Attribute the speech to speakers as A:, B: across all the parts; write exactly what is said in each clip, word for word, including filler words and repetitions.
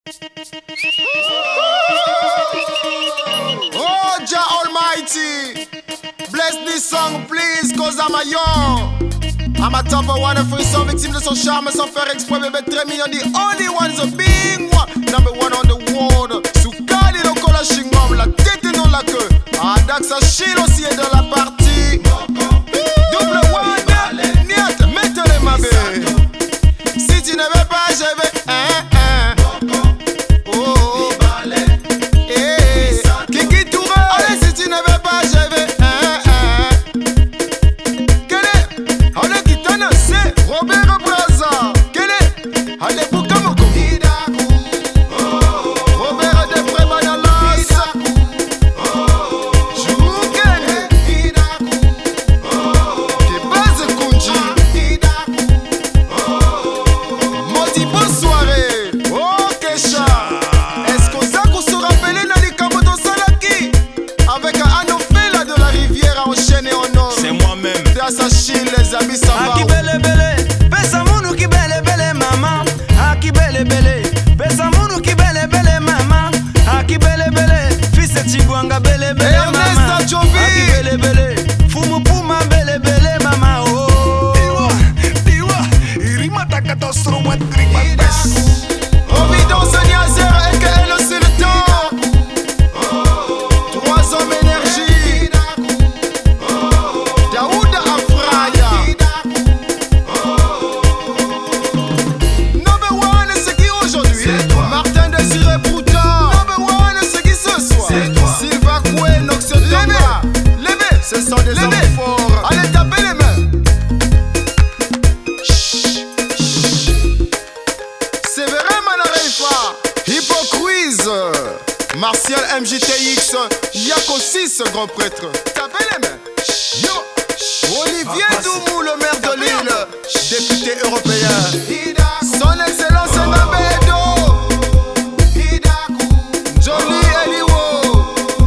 A: Oh, Jah Almighty, bless this song please, cause I'm a young. I'm a top of one of free song, victime de son charme sans faire exprès, bébé très mignon. The only one is a big one, number one on the world. Sukali no kola shingom, la tête et non la queue. Adax Achille aussi est dans la partie. Double one, niet, mettez-les ma belle. Si tu ne veux pas, je vais. Hein, hein. Oh, oh. Eh, Kiki Touré. Allez, si tu ne veux pas, je vais. Hein, hein. Quel est? Allez, Kitana, c'est Robert Braza. Quel est? Allez, Bukamoko. Robert de Prébanalas. Joukene. Kebaze Kunji. Modi, bonne soirée. Oh, Kesha. Est-ce que ça qu'on se rappelle dans les Kamoto Salaki? Avec un Anofela de la rivière enchaîné en or.
B: C'est moi-même.
A: Grâce à Chine, les amis, ça va.
C: Aki bele bele, pesa munu ki bele bele mama. Aki bele bele, pesa munu ki bele bele mama. Aki bele bele, fils Chigwanga bele bele mama.
A: Ernest Adjovi.
C: Aki bele bele, fumu puma bele bele mama. Oh.
B: Diwa, diwa, irima takatostro wat rima bes.
A: Ovidon Seniazer et qu'elle aussi le temps. Trois hommes énergie. Daouda Afraya. Number one, c'est qui aujourd'hui?
B: C'est toi.
A: Martin Désiré Broutin. Number one, c'est qui ce soir?
B: C'est toi.
A: Sylvain Koué, Noxio Tonga. Levez, ce sont des hommes forts. Allez, tapez les mains. Chut, chut. Séverin Manareifa, Hypocrise, Martial M J T X, Yako six, grand prêtre. Tapez les mains. Yo. Olivier Doumou, le maire de Lille, député européen. Son Excellence Nabedo. Johnny Eliwo.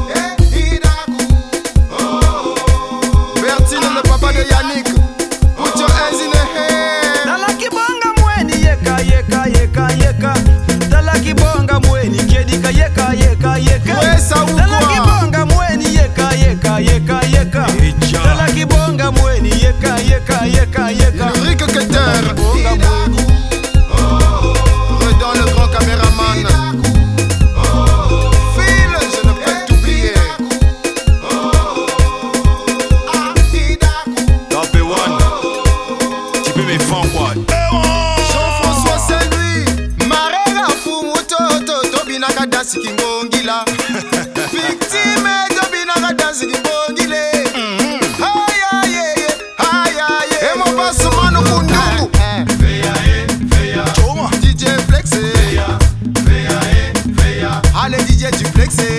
A: Bertine, le papa de Yannick. Put your hands in the air.
C: Talaki bonga mweni yeka yeka yeka yeka. Talaki bonga mweni kedika yeka yeka yeka.
A: Ouais, ça ou
C: Talaki
A: quoi?
C: bonga mweni yeka yeka yeka yeka.
B: Echa.
C: Talaki bonga mweni yeka yeka yeka yeka.
A: Ulrich Keter.
C: Bonga mweni.
A: Redon, le grand caméraman. Phil, je ne peux t'oublier.
B: Top one. Tu peux me faire quoi?
A: Jean-François Saint-Louis. Marera Fumuto, Tobinaka Dansi Kingongila. Victime, Tobinaka Dansi Kingongile. Aïe, aïe, aïe, aïe, aïe. Et mon passe mano Kunduku.
B: Choma.
A: D J Flexé. Allez, D J du Flexé.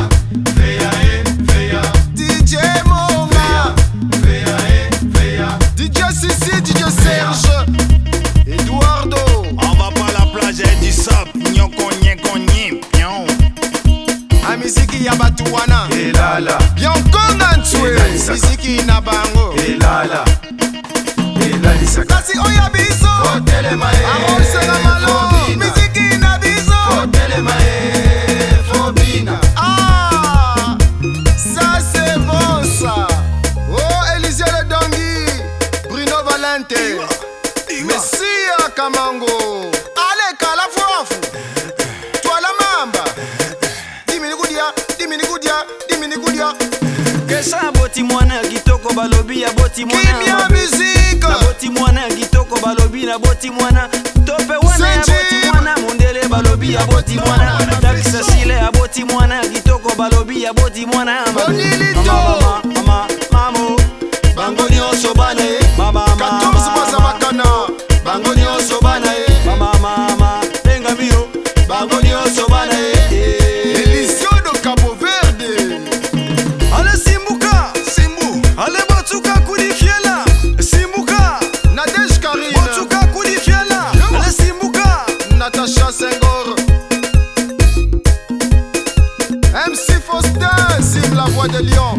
A: D J Monga. D J Sissi, D J Serge. Eduardo.
B: On va pas la plage et du sable. Nyoko nyeko nyim. Nyon.
A: A miziki ya batuwana.
D: Elala,
A: Bionkonga ntwe.
D: Elalisaka.
A: Miziki na bango.
D: elala, elalisaka.
A: Kasi oya biso.
D: Fotelema e,
A: Amonsela malo.
D: fobina.
A: Miziki na biso.
D: Fotelema e, fobina.
A: Ah, ça c'est bon ça. Oh, Élisée le Dongui. Bruno Valente. Messia Kamango. Allez, Kalafuafu. Toi la mamba. Dimini Goudia, Dimini Goudia, Dimini Goudia.
C: Kesha boti mwana kitoko balobi ya boti mwana.
A: Kimia musique.
C: Na boti mwana kitoko balobi na boti mwana. Tope wana ya
A: Senji.
C: boti mwana. Mondele balobi ya boti mwana. Takisa sile ya boti mwana. Kitoko balobi ya boti mwana.
A: Bonilito.
C: Mama, mama, mamo.
A: Bango nyonso bana e.
C: Mama,
A: quatorze baza
C: mama.
A: bakana. Bango nyonso bana e.
C: Mama, mama. Benga mio.
A: Bango nyonso bana e. Elisio do Cabo Verde.
C: Ale simbuka. Simbu. Ale botuka kudi fiela. Simbuka.
A: Nadège Karine.
C: Botuka kudi fiela. Ale simbuka.
A: Natacha Senghor. M C Faustin, Sim la voix de Lyon.